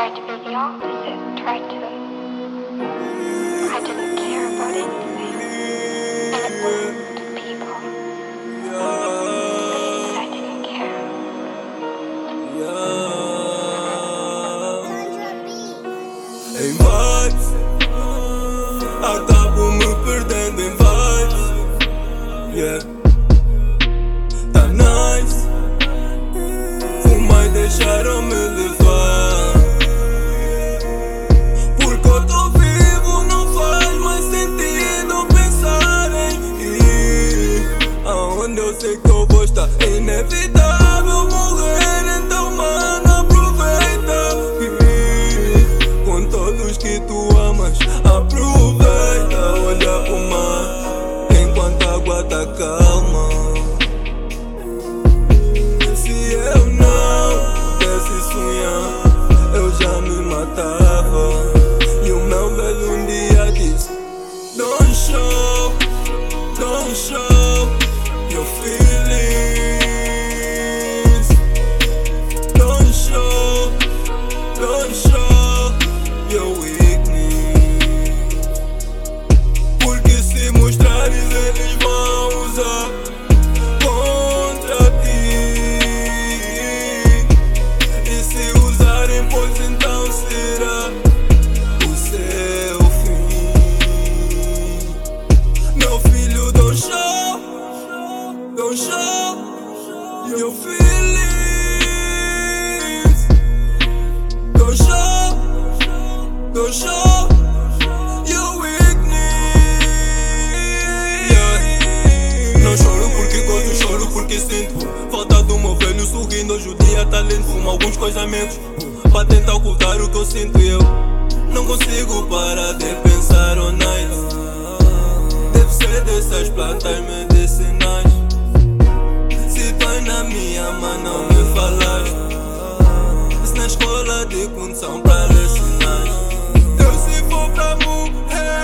tried to be the opposite, I didn't care about anything. And it worked, people. But I didn't care. Em vibes, acabo me perdendo em vibes. Tá nice, fumar e deixaram-me levar. Porque eu tô vivo, não faz mais sentido pensar em ir aonde eu sei que eu vou estar. É inevitável morrer, então mano, aproveita. Com todos que tu amas, aproveita. Olha pro mar enquanto a água tá calma. Se eu não pudesse sonhar, eu já me matava. E o meu velho um dia disse: Don't show your feelings. Don't show your weakness. Porque se mostrares eles vão usar contra ti. E se usarem, pois então será o seu fim. Meu filho, don't show your feelings. Don't show your weakness. Não choro porque gosto, choro porque sinto falta do meu velho sorrindo. Hoje o dia tá lindo, fumo alguns coisamentos pra tentar ocultar o que eu sinto. E eu não consigo parar de pensar all night. Deve ser dessas plantas medicinais. Se dói na minha mão, não me falaste. Se na escola de condução pra ler sinais. Eu se for pra morrer,